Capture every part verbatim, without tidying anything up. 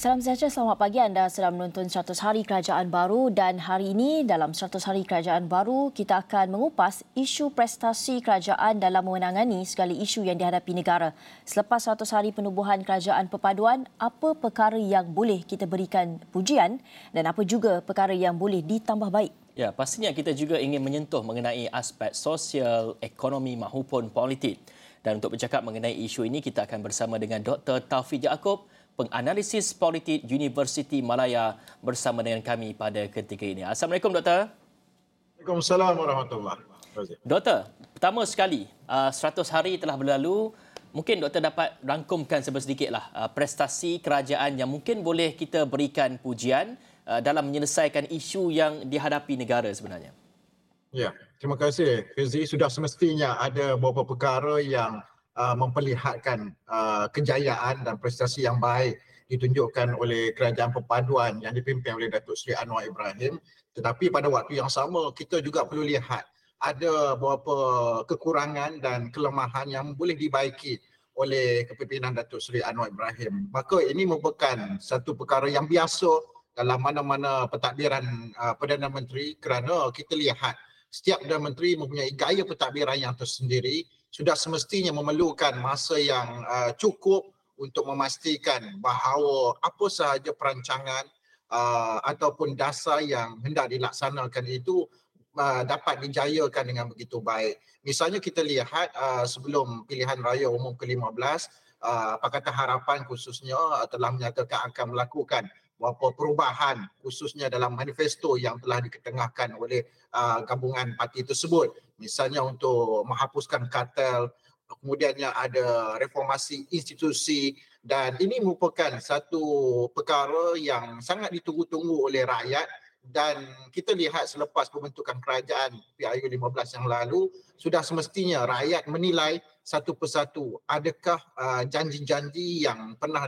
Salam sejahtera, selamat pagi. Anda sedang menonton seratus Hari Kerajaan Baru dan hari ini dalam seratus Hari Kerajaan Baru kita akan mengupas isu prestasi kerajaan dalam menangani segala isu yang dihadapi negara. Selepas seratus Hari Penubuhan Kerajaan Perpaduan, apa perkara yang boleh kita berikan pujian dan apa juga perkara yang boleh ditambah baik? Ya, pastinya kita juga ingin menyentuh mengenai aspek sosial, ekonomi maupun politik. Dan untuk bercakap mengenai isu ini, kita akan bersama dengan Doktor Taufik Yaakob, penganalisis politik Universiti Malaya bersama dengan kami pada ketika ini. Assalamualaikum, Doktor. Waalaikumsalam warahmatullahi wabarakatuh. Doktor, pertama sekali, seratus hari telah berlalu. Mungkin Doktor dapat rangkumkan sebersedikitlah prestasi kerajaan yang mungkin boleh kita berikan pujian dalam menyelesaikan isu yang dihadapi negara sebenarnya. Ya, terima kasih. Fizi, sudah semestinya ada beberapa perkara yang uh, memperlihatkan uh, kejayaan dan prestasi yang baik ditunjukkan oleh kerajaan perpaduan yang dipimpin oleh Datuk Seri Anwar Ibrahim. Tetapi pada waktu yang sama, kita juga perlu lihat ada beberapa kekurangan dan kelemahan yang boleh dibaiki oleh kepimpinan Datuk Seri Anwar Ibrahim. Maka ini merupakan satu perkara yang biasa dalam mana-mana pentadbiran uh, Perdana Menteri, kerana kita lihat setiap Perdana Menteri mempunyai gaya pentadbiran yang tersendiri, sudah semestinya memerlukan masa yang uh, cukup untuk memastikan bahawa apa sahaja perancangan uh, ataupun dasar yang hendak dilaksanakan itu uh, dapat dijayakan dengan begitu baik. Misalnya kita lihat uh, sebelum pilihan raya umum ke lima belas, uh, Pakatan Harapan khususnya uh, telah menyatakan akan melakukan beberapa perubahan khususnya dalam manifesto yang telah diketengahkan oleh uh, gabungan parti tersebut. Misalnya untuk menghapuskan kartel, kemudiannya ada reformasi institusi, dan ini merupakan satu perkara yang sangat ditunggu-tunggu oleh rakyat. Dan kita lihat selepas pembentukan kerajaan P R U lima belas yang lalu, sudah semestinya rakyat menilai satu persatu adakah uh, janji-janji yang pernah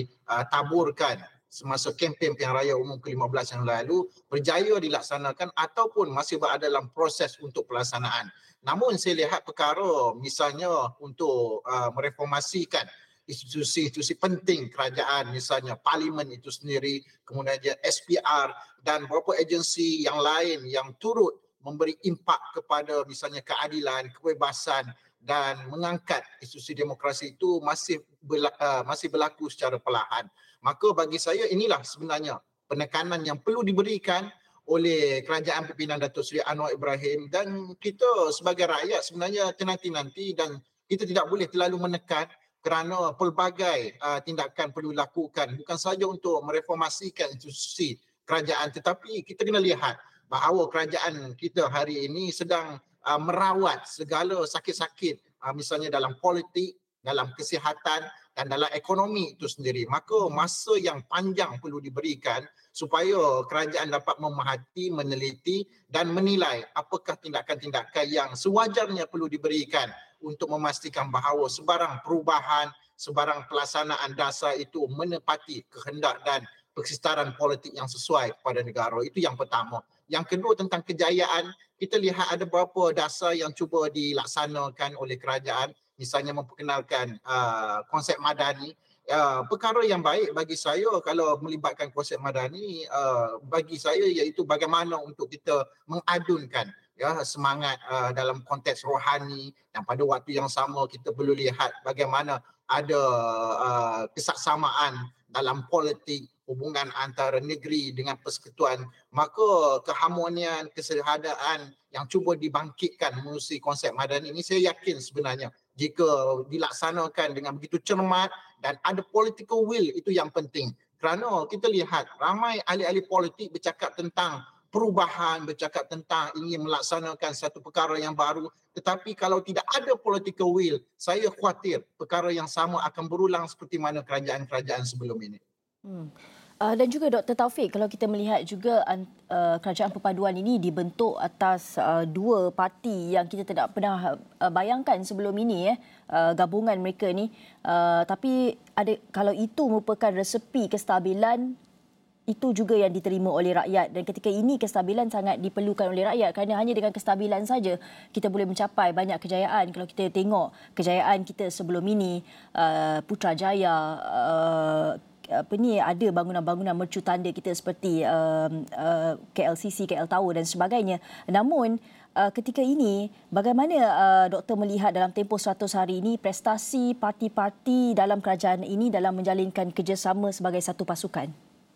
ditaburkan semasa kempen pilihan raya umum ke lima belas yang lalu berjaya dilaksanakan ataupun masih berada dalam proses untuk pelaksanaan. Namun saya lihat perkara misalnya untuk uh, mereformasikan institusi-institusi penting kerajaan, misalnya parlimen itu sendiri, kemudian S P R dan beberapa agensi yang lain yang turut memberi impak kepada misalnya keadilan, kebebasan dan mengangkat institusi demokrasi itu masih berlaku, uh, masih berlaku secara perlahan. Maka bagi saya inilah sebenarnya penekanan yang perlu diberikan oleh kerajaan pimpinan Datuk Seri Anwar Ibrahim, dan kita sebagai rakyat sebenarnya tenanti-nanti dan kita tidak boleh terlalu menekan kerana pelbagai uh, tindakan perlu dilakukan bukan sahaja untuk mereformasikan institusi kerajaan, tetapi kita kena lihat bahawa kerajaan kita hari ini sedang uh, merawat segala sakit-sakit uh, misalnya dalam politik, dalam kesihatan dan dalam ekonomi itu sendiri. Maka masa yang panjang perlu diberikan supaya kerajaan dapat memerhati, meneliti dan menilai apakah tindakan-tindakan yang sewajarnya perlu diberikan untuk memastikan bahawa sebarang perubahan, sebarang pelaksanaan dasar itu menepati kehendak dan persekitaran politik yang sesuai kepada negara. Itu yang pertama. Yang kedua tentang kejayaan, kita lihat ada beberapa dasar yang cuba dilaksanakan oleh kerajaan, misalnya memperkenalkan uh, konsep madani. Uh, perkara yang baik bagi saya kalau melibatkan konsep madani, uh, bagi saya iaitu bagaimana untuk kita mengadunkan ya semangat uh, dalam konteks rohani, dan pada waktu yang sama kita perlu lihat bagaimana ada uh, kesaksamaan dalam politik, hubungan antara negeri dengan persekutuan. Maka keharmonian, kesederhanaan yang cuba dibangkitkan melalui konsep madani ini, saya yakin sebenarnya jika dilaksanakan dengan begitu cermat dan ada political will, itu yang penting. Kerana kita lihat ramai ahli-ahli politik bercakap tentang perubahan, bercakap tentang ingin melaksanakan satu perkara yang baru, tetapi kalau tidak ada political will, saya khawatir perkara yang sama akan berulang seperti mana kerajaan-kerajaan sebelum ini. Hmm. Uh, dan juga Doktor Taufik, kalau kita melihat juga uh, kerajaan perpaduan ini dibentuk atas uh, dua parti yang kita tidak pernah uh, bayangkan sebelum ini, eh, uh, gabungan mereka ni. Uh, tapi ada, kalau itu merupakan resepi kestabilan, itu juga yang diterima oleh rakyat, dan ketika ini kestabilan sangat diperlukan oleh rakyat kerana hanya dengan kestabilan saja kita boleh mencapai banyak kejayaan. Kalau kita tengok kejayaan kita sebelum ini, uh, Putrajaya, uh, apa ni ada bangunan-bangunan mercu tanda kita seperti um, uh, K L C C, K L Tower dan sebagainya. Namun uh, ketika ini bagaimana uh, doktor melihat dalam tempoh seratus hari ini prestasi parti-parti dalam kerajaan ini dalam menjalinkan kerjasama sebagai satu pasukan?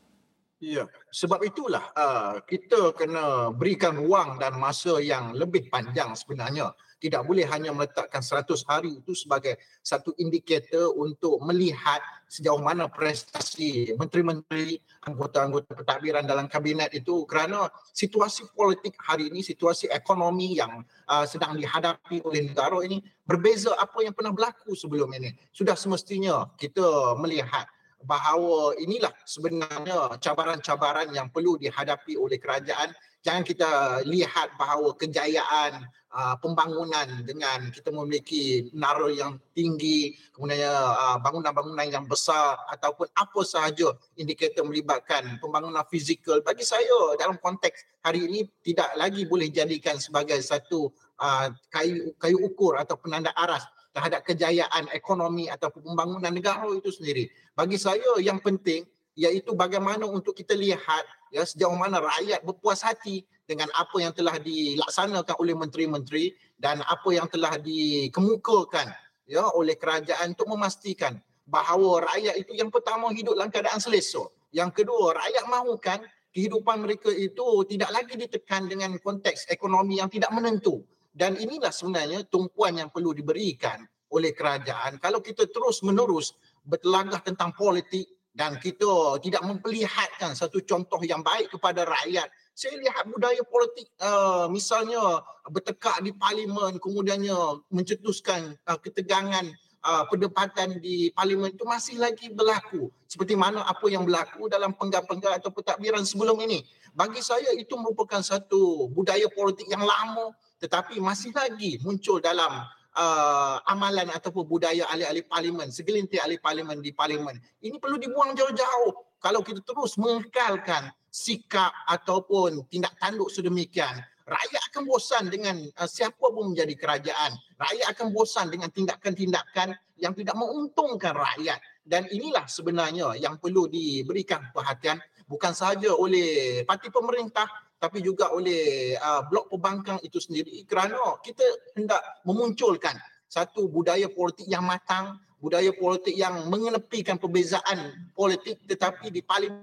Ya, sebab itulah uh, kita kena berikan ruang dan masa yang lebih panjang sebenarnya. Tidak boleh hanya meletakkan seratus hari itu sebagai satu indikator untuk melihat sejauh mana prestasi menteri-menteri, anggota-anggota pentadbiran dalam kabinet itu, kerana situasi politik hari ini, situasi ekonomi yang uh, sedang dihadapi oleh negara ini berbeza apa yang pernah berlaku sebelum ini. Sudah semestinya kita melihat bahawa inilah sebenarnya cabaran-cabaran yang perlu dihadapi oleh kerajaan. Jangan kita lihat bahawa kejayaan uh, pembangunan dengan kita memiliki menara yang tinggi, kemudian uh, bangunan-bangunan yang besar ataupun apa sahaja indikator melibatkan pembangunan fizikal, bagi saya dalam konteks hari ini tidak lagi boleh jadikan sebagai satu uh, kayu, kayu ukur atau penanda aras terhadap kejayaan ekonomi ataupun pembangunan negara itu sendiri. Bagi saya yang penting iaitu bagaimana untuk kita lihat ya sejauh mana rakyat berpuas hati dengan apa yang telah dilaksanakan oleh menteri-menteri dan apa yang telah dikemukakan ya oleh kerajaan untuk memastikan bahawa rakyat itu yang pertama hidup dalam keadaan selesa. Yang kedua, rakyat mahukan kehidupan mereka itu tidak lagi ditekan dengan konteks ekonomi yang tidak menentu. Dan inilah sebenarnya tumpuan yang perlu diberikan oleh kerajaan. Kalau kita terus menerus bertelagah tentang politik dan kita tidak memperlihatkan satu contoh yang baik kepada rakyat. Saya lihat budaya politik uh, misalnya bertekak di parlimen, kemudiannya mencetuskan uh, ketegangan uh, perdebatan di parlimen itu masih lagi berlaku. Seperti mana apa yang berlaku dalam penggal-penggal atau pentadbiran sebelum ini. Bagi saya itu merupakan satu budaya politik yang lama tetapi masih lagi muncul dalam uh, amalan ataupun budaya ahli-ahli parlimen, segelintir ahli parlimen di parlimen. Ini perlu dibuang jauh-jauh. Kalau kita terus mengekalkan sikap ataupun tindak tanduk sedemikian, rakyat akan bosan dengan uh, siapa pun menjadi kerajaan. Rakyat akan bosan dengan tindakan-tindakan yang tidak menguntungkan rakyat. Dan inilah sebenarnya yang perlu diberikan perhatian bukan sahaja oleh parti pemerintah tapi juga oleh uh, blok pembangkang itu sendiri, kerana kita hendak memunculkan satu budaya politik yang matang, budaya politik yang mengenepikan perbezaan politik, tetapi di parlimen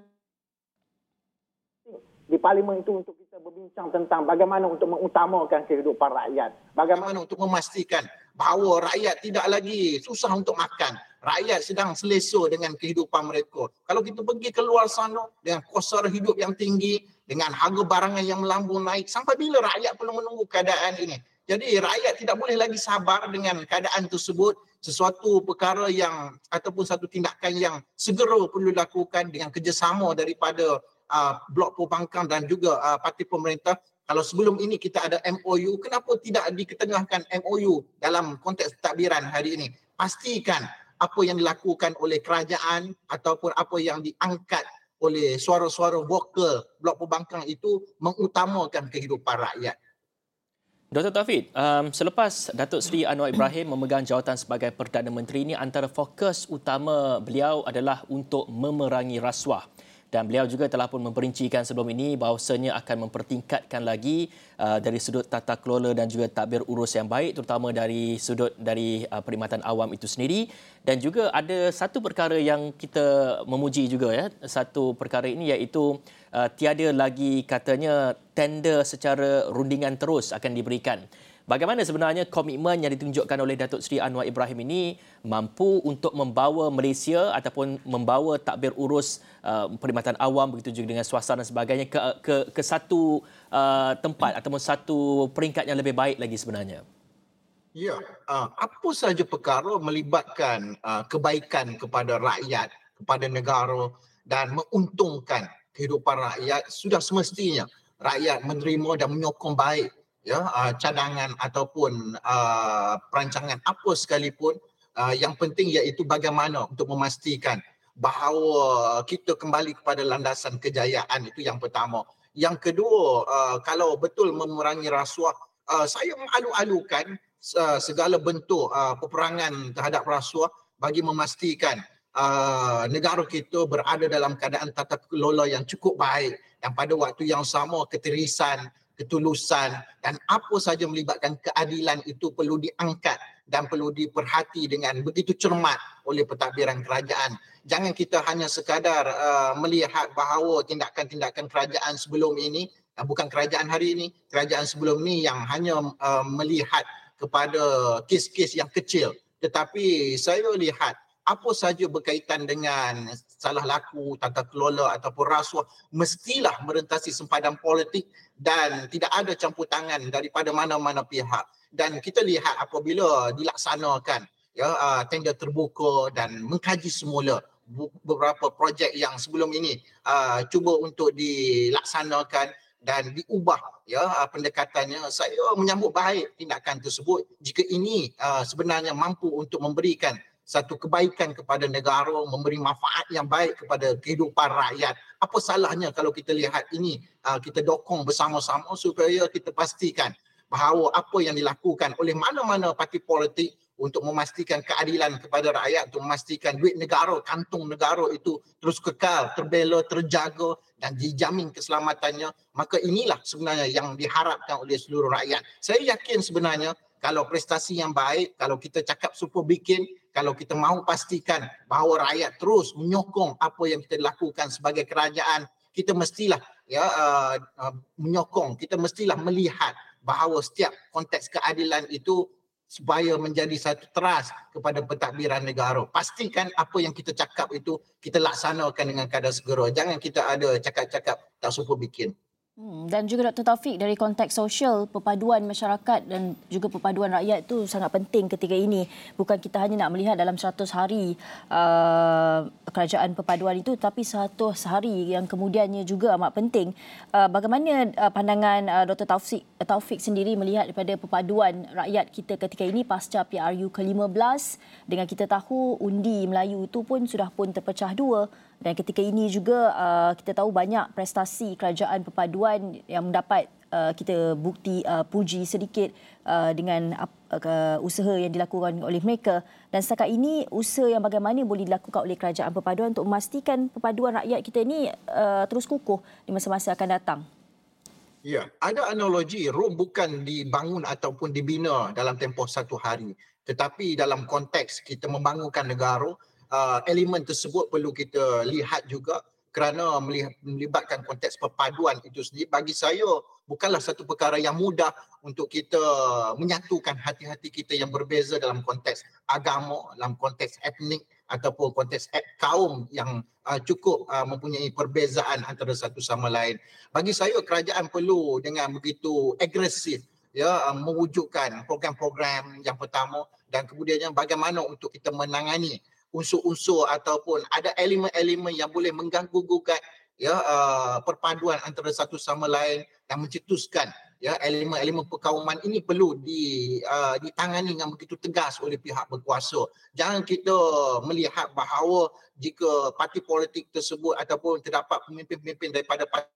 di parlimen itu untuk kita berbincang tentang bagaimana untuk mengutamakan kehidupan rakyat, bagaimana untuk memastikan bahawa rakyat tidak lagi susah untuk makan, rakyat sedang selesa dengan kehidupan mereka. Kalau kita pergi keluar sana dengan kos sara hidup yang tinggi, dengan harga barangan yang melambung naik, sampai bila rakyat perlu menunggu keadaan ini? Jadi rakyat tidak boleh lagi sabar dengan keadaan tersebut. Sesuatu perkara yang ataupun satu tindakan yang segera perlu dilakukan dengan kerjasama daripada uh, blok pembangkang dan juga uh, parti pemerintah. Kalau sebelum ini kita ada M O U, kenapa tidak diketengahkan M O U dalam konteks pentadbiran hari ini? Pastikan apa yang dilakukan oleh kerajaan ataupun apa yang diangkat oleh suara-suara vokal blok pembangkang itu mengutamakan kehidupan rakyat. Doktor Taufik, um, selepas Datuk Seri Anwar Ibrahim memegang jawatan sebagai Perdana Menteri ini, antara fokus utama beliau adalah untuk memerangi rasuah. Dan beliau juga telah pun memperincikan sebelum ini bahawasanya akan mempertingkatkan lagi uh, dari sudut tata kelola dan juga tadbir urus yang baik, terutama dari sudut dari uh, perkhidmatan awam itu sendiri. Dan juga ada satu perkara yang kita memuji juga, ya, satu perkara ini iaitu uh, tiada lagi katanya tender secara rundingan terus akan diberikan. Bagaimana sebenarnya komitmen yang ditunjukkan oleh Datuk Seri Anwar Ibrahim ini mampu untuk membawa Malaysia ataupun membawa tadbir urus uh, perkhidmatan awam begitu juga dengan suasana dan sebagainya ke ke, ke satu uh, tempat ataupun satu peringkat yang lebih baik lagi sebenarnya? Ya, uh, apa sahaja perkara melibatkan uh, kebaikan kepada rakyat, kepada negara dan menguntungkan kehidupan rakyat, sudah semestinya rakyat menerima dan menyokong baik ya uh, cadangan ataupun uh, perancangan apa sekalipun. Uh, yang penting iaitu bagaimana untuk memastikan bahawa kita kembali kepada landasan kejayaan, itu yang pertama. Yang kedua, uh, kalau betul memerangi rasuah, uh, saya mengalu-alukan uh, segala bentuk uh, peperangan terhadap rasuah bagi memastikan uh, negara kita berada dalam keadaan tata kelola yang cukup baik, yang pada waktu yang sama ketirisan, ketulusan dan apa sahaja melibatkan keadilan itu perlu diangkat dan perlu diperhati dengan begitu cermat oleh pentadbiran kerajaan. Jangan kita hanya sekadar uh, melihat bahawa tindakan-tindakan kerajaan sebelum ini, uh, bukan kerajaan hari ini, kerajaan sebelum ini yang hanya uh, melihat kepada kes-kes yang kecil. Tetapi saya lihat apa saja berkaitan dengan salah laku, tata kelola ataupun rasuah mestilah merentasi sempadan politik dan tidak ada campur tangan daripada mana-mana pihak. Dan kita lihat apabila dilaksanakan ya uh, tender terbuka dan mengkaji semula beberapa projek yang sebelum ini uh, cuba untuk dilaksanakan dan diubah ya uh, pendekatannya, saya menyambut baik tindakan tersebut jika ini uh, sebenarnya mampu untuk memberikan satu kebaikan kepada negara, memberi manfaat yang baik kepada kehidupan rakyat. Apa salahnya kalau kita lihat ini uh, kita dokong bersama-sama supaya kita pastikan bahawa apa yang dilakukan oleh mana-mana parti politik untuk memastikan keadilan kepada rakyat, untuk memastikan duit negara, kantung negara itu terus kekal, terbela, terjaga dan dijamin keselamatannya, maka inilah sebenarnya yang diharapkan oleh seluruh rakyat. Saya yakin sebenarnya kalau prestasi yang baik, kalau kita cakap super bikin, kalau kita mahu pastikan bahawa rakyat terus menyokong apa yang kita lakukan sebagai kerajaan, kita mestilah ya uh, uh, menyokong, kita mestilah melihat bahawa setiap konteks keadilan itu supaya menjadi satu teras kepada pentadbiran negara. Pastikan apa yang kita cakap itu kita laksanakan dengan kadar segera. Jangan kita ada cakap-cakap tak super bikin. Hmm, dan juga Doktor Taufik, dari konteks sosial, perpaduan masyarakat dan juga perpaduan rakyat itu sangat penting ketika ini. Bukan kita hanya nak melihat dalam seratus hari uh, kerajaan perpaduan itu, tapi seratus hari yang kemudiannya juga amat penting. Uh, bagaimana uh, pandangan uh, Doktor Taufik, Taufik sendiri melihat daripada perpaduan rakyat kita ketika ini pasca P R U ke lima belas, dengan kita tahu undi Melayu itu pun sudah pun terpecah dua. Dan ketika ini juga uh, kita tahu banyak prestasi kerajaan perpaduan yang mendapat uh, kita bukti uh, puji sedikit uh, dengan uh, usaha yang dilakukan oleh mereka. Dan setakat ini usaha yang bagaimana boleh dilakukan oleh kerajaan perpaduan untuk memastikan perpaduan rakyat kita ini uh, terus kukuh di masa-masa akan datang. Ya, ada analogi Rom bukan dibangun ataupun dibina dalam tempoh satu hari. Tetapi dalam konteks kita membangunkan negara, Uh, elemen tersebut perlu kita lihat juga kerana melibatkan konteks perpaduan itu sendiri. Bagi saya bukanlah satu perkara yang mudah untuk kita menyatukan hati-hati kita yang berbeza dalam konteks agama, dalam konteks etnik ataupun konteks et kaum yang uh, cukup uh, mempunyai perbezaan antara satu sama lain. Bagi saya kerajaan perlu dengan begitu agresif ya uh, mewujudkan program-program yang pertama, dan kemudiannya bagaimana untuk kita menangani unsur-unsur ataupun ada elemen-elemen yang boleh mengganggu-gugat ya uh, perpaduan antara satu sama lain dan mencetuskan ya elemen-elemen perkauman ini perlu di uh, ditangani dengan begitu tegas oleh pihak berkuasa. Jangan kita melihat bahawa jika parti politik tersebut ataupun terdapat pemimpin-pemimpin daripada parti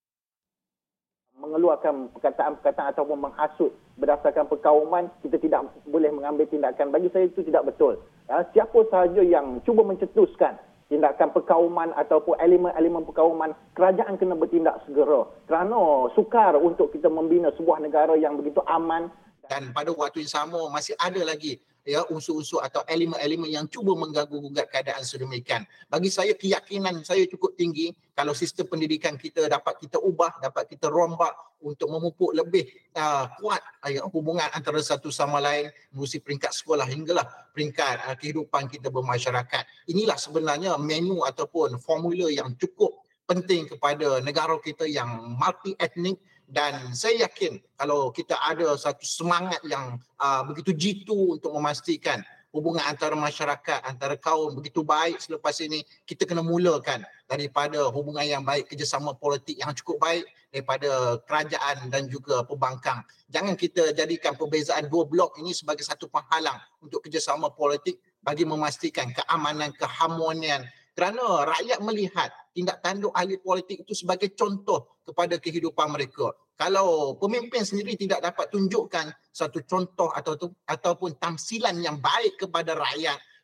mengeluarkan perkataan-perkataan ataupun menghasut berdasarkan perkauman, kita tidak boleh mengambil tindakan. Bagi saya itu tidak betul. Ya, siapa sahaja yang cuba mencetuskan tindakan perkauman ataupun elemen-elemen perkauman, kerajaan kena bertindak segera. Kerana sukar untuk kita membina sebuah negara yang begitu aman. Dan pada waktu yang sama masih ada lagi ya unsur-unsur atau elemen-elemen yang cuba mengganggu-gugat keadaan sedemikian. Bagi saya keyakinan saya cukup tinggi kalau sistem pendidikan kita dapat kita ubah, dapat kita rombak untuk memupuk lebih uh, kuat uh, hubungan antara satu sama lain, melalui peringkat sekolah hinggalah peringkat uh, kehidupan kita bermasyarakat. Inilah sebenarnya menu ataupun formula yang cukup penting kepada negara kita yang multi etnik. Dan saya yakin kalau kita ada satu semangat yang uh, begitu jitu untuk memastikan hubungan antara masyarakat, antara kaum begitu baik selepas ini, kita kena mulakan daripada hubungan yang baik, kerjasama politik yang cukup baik daripada kerajaan dan juga pembangkang. Jangan kita jadikan perbezaan dua blok ini sebagai satu penghalang untuk kerjasama politik bagi memastikan keamanan, keharmonian. Kerana rakyat melihat tindak tanduk ahli politik itu sebagai contoh kepada kehidupan mereka. Kalau pemimpin sendiri tidak dapat tunjukkan satu contoh atau ataupun tamsilan yang baik kepada rakyat,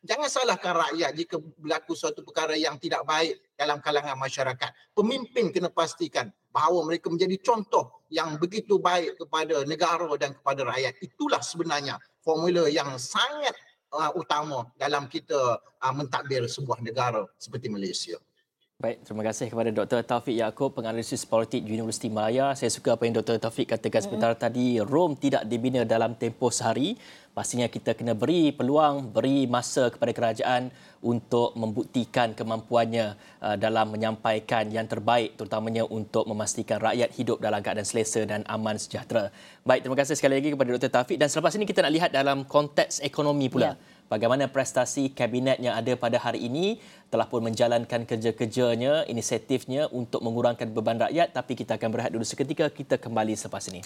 Jangan salahkan rakyat jika berlaku suatu perkara yang tidak baik dalam kalangan masyarakat. Pemimpin kena pastikan bahawa mereka menjadi contoh yang begitu baik kepada negara dan kepada rakyat. Itulah sebenarnya formula yang sangat uh, utama dalam kita uh, mentadbir sebuah negara seperti Malaysia. Baik, terima kasih kepada Doktor Taufik Yaakob, penganalisis politik Universiti Malaya. Saya suka apa yang Doktor Taufik katakan sebentar mm-hmm. tadi, Rom tidak dibina dalam tempoh sehari. Pastinya kita kena beri peluang, beri masa kepada kerajaan untuk membuktikan kemampuannya uh, dalam menyampaikan yang terbaik, terutamanya untuk memastikan rakyat hidup dalam keadaan selesa dan aman sejahtera. Baik, terima kasih sekali lagi kepada Doktor Taufik. Dan selepas ini kita nak lihat dalam konteks ekonomi pula. Yeah. Bagaimana prestasi kabinet yang ada pada hari ini telah pun menjalankan kerja-kerjanya, inisiatifnya untuk mengurangkan beban rakyat. Tapi kita akan berehat dulu seketika, kita kembali selepas ini.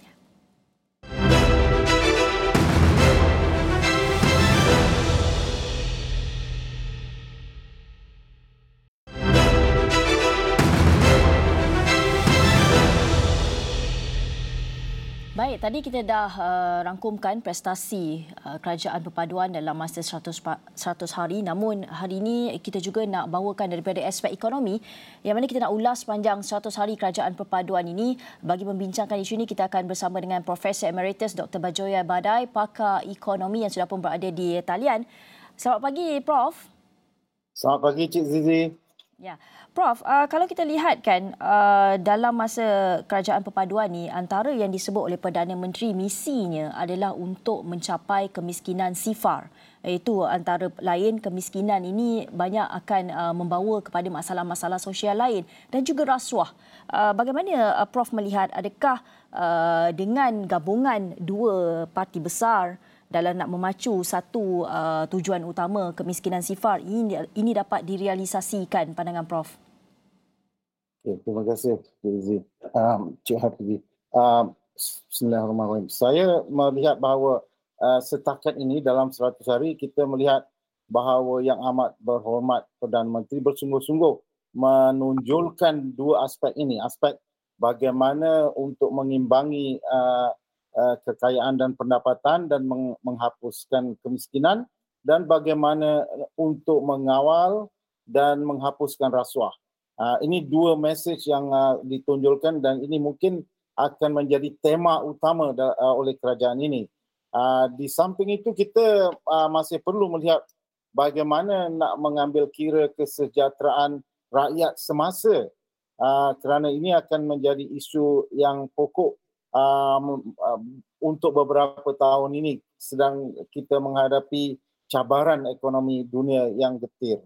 Baik, tadi kita dah uh, rangkumkan prestasi uh, kerajaan perpaduan dalam masa seratus hari. Namun hari ini kita juga nak bawakan daripada aspek ekonomi yang mana kita nak ulas sepanjang seratus hari kerajaan perpaduan ini. Bagi membincangkan isu ini, kita akan bersama dengan Profesor Emeritus Doktor Bajoya Badai, pakar ekonomi yang sudah pun berada di talian. Selamat pagi, Prof. Selamat pagi, Cik Zizi. Ya, Prof, uh, kalau kita lihat kan uh, dalam masa kerajaan perpaduan ni, antara yang disebut oleh Perdana Menteri misinya adalah untuk mencapai kemiskinan sifar. Iaitu antara lain kemiskinan ini banyak akan uh, membawa kepada masalah-masalah sosial lain dan juga rasuah. Uh, bagaimana uh, Prof melihat, adakah uh, dengan gabungan dua parti besar dalam nak memacu satu uh, tujuan utama kemiskinan sifar ini ini dapat direalisasikan, pandangan Prof? Okay, terima kasih Cik Zizi. Um, Cik Hafizi. Um, Bismillahirrahmanirrahim. Saya melihat bahawa uh, setakat ini dalam seratus hari kita melihat bahawa yang amat berhormat Perdana Menteri bersungguh-sungguh menonjolkan dua aspek ini, aspek bagaimana untuk mengimbangi uh, kekayaan dan pendapatan dan menghapuskan kemiskinan, dan bagaimana untuk mengawal dan menghapuskan rasuah. Ini dua mesej yang ditonjolkan dan ini mungkin akan menjadi tema utama oleh kerajaan ini. Di samping itu kita masih perlu melihat bagaimana nak mengambil kira kesejahteraan rakyat semasa, kerana ini akan menjadi isu yang pokok Um, um, untuk beberapa tahun ini sedang kita menghadapi cabaran ekonomi dunia yang getir.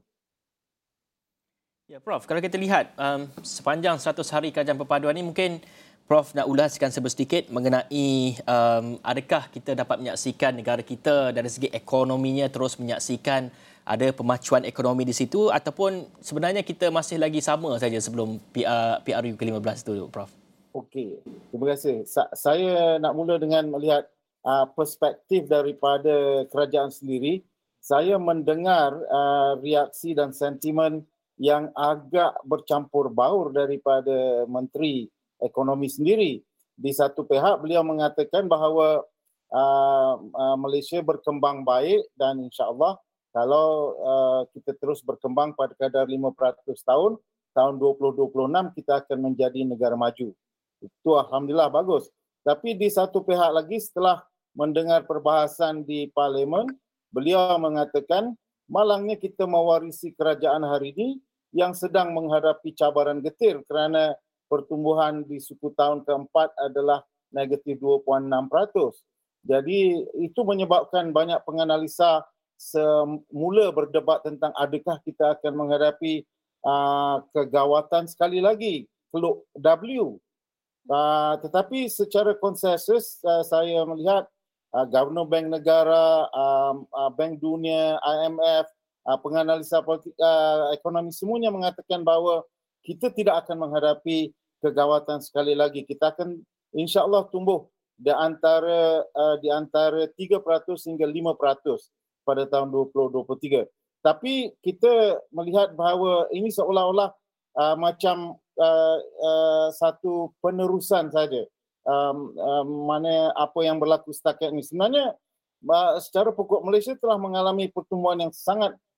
Ya, Prof, kalau kita lihat um, sepanjang seratus hari kerajaan perpaduan ini, mungkin Prof nak ulaskan sedikit mengenai um, adakah kita dapat menyaksikan negara kita dari segi ekonominya terus menyaksikan ada pemacuan ekonomi di situ, ataupun sebenarnya kita masih lagi sama saja sebelum P R, P R U ke lima belas itu, Prof? Okey, terima kasih. Sa- saya nak mula dengan melihat uh, perspektif daripada kerajaan sendiri. Saya mendengar uh, reaksi dan sentimen yang agak bercampur baur daripada Menteri Ekonomi sendiri. Di satu pihak beliau mengatakan bahawa uh, uh, Malaysia berkembang baik dan insya-Allah kalau uh, kita terus berkembang pada kadar lima peratus tahun, tahun dua ribu dua puluh enam kita akan menjadi negara maju. Itu alhamdulillah bagus. Tapi di satu pihak lagi, setelah mendengar perbahasan di Parlimen, beliau mengatakan malangnya kita mewarisi kerajaan hari ini yang sedang menghadapi cabaran getir kerana pertumbuhan di suku tahun keempat adalah negatif dua puluh enam peratus. Jadi itu menyebabkan banyak penganalisa semula berdebat tentang adakah kita akan menghadapi uh, kegawatan sekali lagi, keluk W. Uh, tetapi secara konsensus uh, saya melihat uh, Governor Bank Negara, um, uh, Bank Dunia, I M F, uh, penganalisa politik uh, ekonomi semuanya mengatakan bahawa kita tidak akan menghadapi kegawatan sekali lagi. Kita akan insya-Allah tumbuh di antara uh, di antara tiga peratus hingga lima peratus pada tahun dua ribu dua puluh tiga. Tapi kita melihat bahawa ini seolah-olah uh, macam Uh, uh, satu penerusan saja, um, uh, mana apa yang berlaku setakat ini. Sebenarnya uh, secara pokok Malaysia telah mengalami pertumbuhan yang sangat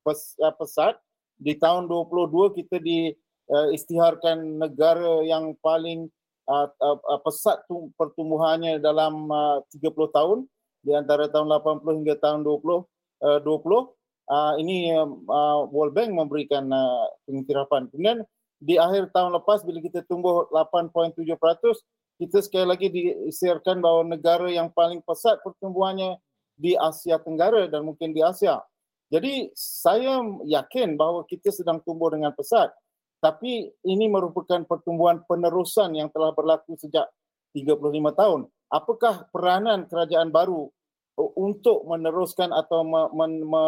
pes, uh, pesat. Di tahun dua puluh dua kita diisytiharkan uh, negara yang paling uh, uh, uh, pesat tu, pertumbuhannya dalam uh, tiga puluh tahun, di antara tahun lapan puluh hingga tahun dua puluh. Uh, ini uh, World Bank memberikan uh, pengiktirafan. Kemudian di akhir tahun lepas bila kita tumbuh lapan perpuluhan tujuh peratus, kita sekali lagi diisytiharkan bahawa negara yang paling pesat pertumbuhannya di Asia Tenggara dan mungkin di Asia. Jadi saya yakin bahawa kita sedang tumbuh dengan pesat, tapi ini merupakan pertumbuhan penerusan yang telah berlaku sejak tiga puluh lima tahun. Apakah peranan kerajaan baru untuk meneruskan atau me, me, me,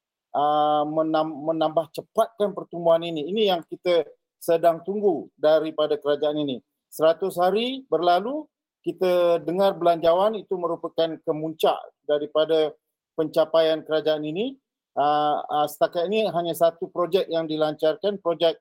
uh, menambah cepatkan pertumbuhan ini? Ini yang kita sedang tunggu daripada kerajaan ini. seratus hari berlalu, kita dengar belanjawan itu merupakan kemuncak daripada pencapaian kerajaan ini. Uh, uh, setakat ini hanya satu projek yang dilancarkan, projek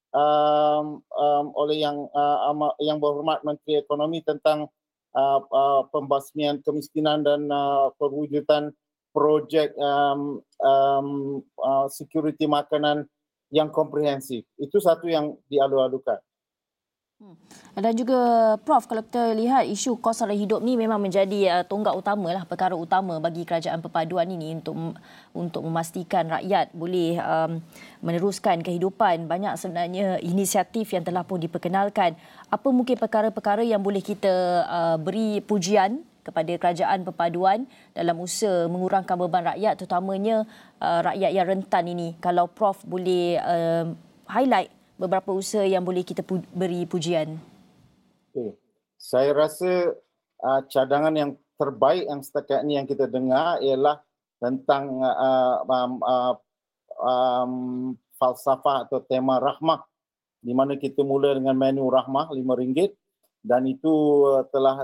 um, um, oleh yang uh, yang berhormat Menteri Ekonomi tentang uh, uh, pembasmian kemiskinan dan uh, perwujudan projek um, um, uh, security makanan yang komprehensif. Itu satu yang dialu-alukan. Hmm. Dan juga Prof, kalau kita lihat isu kos sara hidup ni memang menjadi uh, tonggak utama lah, perkara utama bagi kerajaan perpaduan ini untuk untuk memastikan rakyat boleh um, meneruskan kehidupan. Banyak sebenarnya inisiatif yang telah pun diperkenalkan. Apa mungkin perkara-perkara yang boleh kita uh, beri pujian kepada kerajaan perpaduan dalam usaha mengurangkan beban rakyat, terutamanya uh, rakyat yang rentan ini? Kalau Prof boleh uh, highlight beberapa usaha yang boleh kita pu- beri pujian. Okay. Saya rasa uh, cadangan yang terbaik yang setakat ini yang kita dengar ialah tentang uh, um, uh, um, falsafah atau tema rahmah, di mana kita mula dengan menu rahmah lima ringgit dan itu uh, telah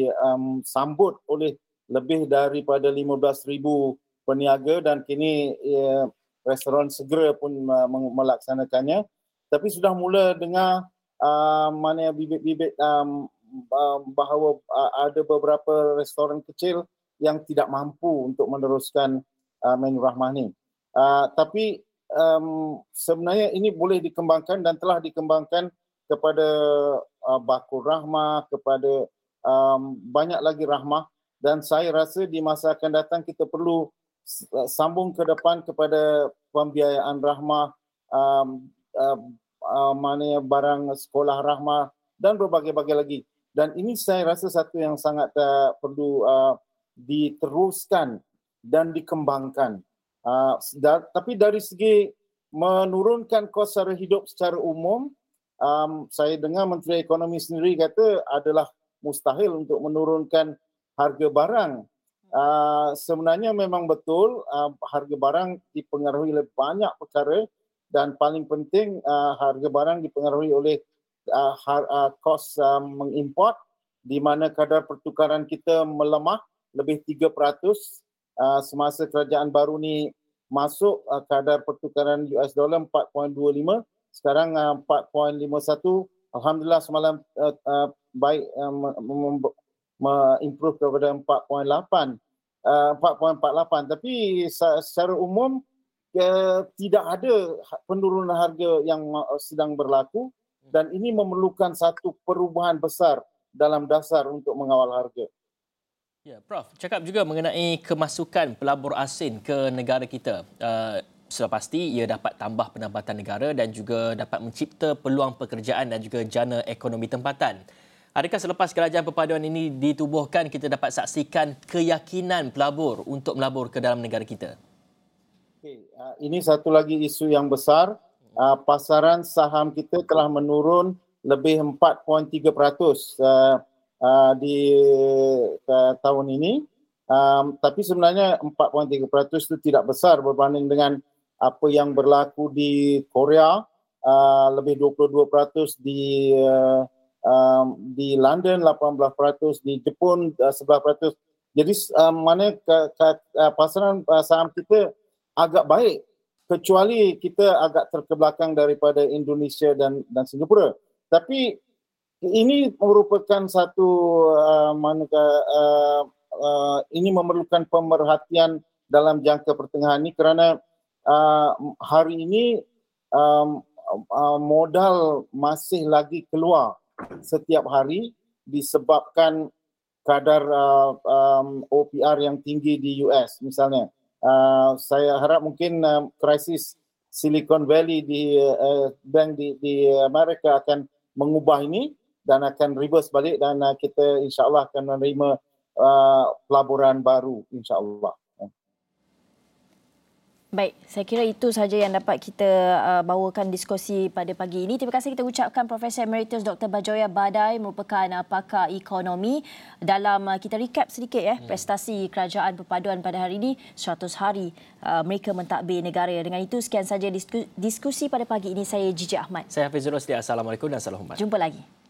disambut um, oleh lebih daripada lima belas ribu peniaga dan kini uh, restoran segera pun uh, melaksanakannya. Tapi sudah mula dengar uh, mana bibit-bibit um, uh, bahawa uh, ada beberapa restoran kecil yang tidak mampu untuk meneruskan uh, menu rahmah ni. Uh, tapi um, sebenarnya ini boleh dikembangkan dan telah dikembangkan kepada uh, bakul rahmah, kepada um, banyak lagi rahmah, dan saya rasa di masa akan datang kita perlu uh, sambung ke depan kepada pembiayaan rahmah, um, uh, Uh, mana barang sekolah rahmah dan berbagai-bagai lagi. Dan ini saya rasa satu yang sangat uh, perlu uh, diteruskan dan dikembangkan. Uh, da- tapi dari segi menurunkan kos sara hidup secara umum, um, saya dengar Menteri Ekonomi sendiri kata adalah mustahil untuk menurunkan harga barang. Uh, sebenarnya memang betul uh, harga barang dipengaruhi oleh banyak perkara. Dan paling penting uh, harga barang dipengaruhi oleh uh, har, uh, kos uh, mengimport, di mana kadar pertukaran kita melemah lebih tiga peratus uh, semasa kerajaan baru ni masuk. Uh, kadar pertukaran U S dollar empat perpuluhan dua lima, sekarang uh, empat perpuluhan lima satu. Alhamdulillah semalam uh, uh, baik uh, improve kepada empat perpuluhan lapan, uh, empat perpuluhan empat lapan. Tapi secara umum Uh, tidak ada penurunan harga yang uh, sedang berlaku dan ini memerlukan satu perubahan besar dalam dasar untuk mengawal harga. Ya, Prof, cakap juga mengenai kemasukan pelabur asing ke negara kita. Uh, sudah pasti ia dapat tambah pendapatan negara dan juga dapat mencipta peluang pekerjaan dan juga jana ekonomi tempatan. Adakah selepas kerajaan perpaduan ini ditubuhkan, kita dapat saksikan keyakinan pelabur untuk melabur ke dalam negara kita? Okay. Uh, ini satu lagi isu yang besar. Uh, pasaran saham kita telah menurun lebih empat perpuluhan tiga peratus uh, uh, di uh, tahun ini. Um, tapi sebenarnya empat perpuluhan tiga peratus itu tidak besar berbanding dengan apa yang berlaku di Korea, uh, lebih dua puluh dua peratus di uh, um, di London, lapan belas peratus di Jepun, uh, sebelas peratus. Jadi uh, mana ke, ke, uh, pasaran uh, saham kita agak baik, kecuali kita agak terkebelakang daripada Indonesia dan dan Singapura. Tapi ini merupakan satu uh, mana uh, uh, ini memerlukan pemerhatian dalam jangka pertengahan ini kerana uh, hari ini um, uh, modal masih lagi keluar setiap hari disebabkan kadar uh, um, O P R yang tinggi di U S misalnya. Uh, saya harap mungkin uh, krisis Silicon Valley di uh, bank di, di Amerika akan mengubah ini dan akan reverse balik dan uh, kita insyaAllah akan menerima uh, pelaburan baru insyaAllah. Baik, saya kira itu sahaja yang dapat kita uh, bawakan diskusi pada pagi ini. Terima kasih kita ucapkan Profesor Emeritus Doktor Bajoya Badai merupakan uh, pakar ekonomi. Dalam uh, kita recap sedikit ya, hmm. prestasi Kerajaan Perpaduan pada hari ini seratus hari uh, mereka mentadbir negara. Dengan itu sekian saja diskusi pada pagi ini. Saya Gigi Ahmad. Saya Hafizul Rosli. Assalamualaikum dan salam hormat. Jumpa lagi.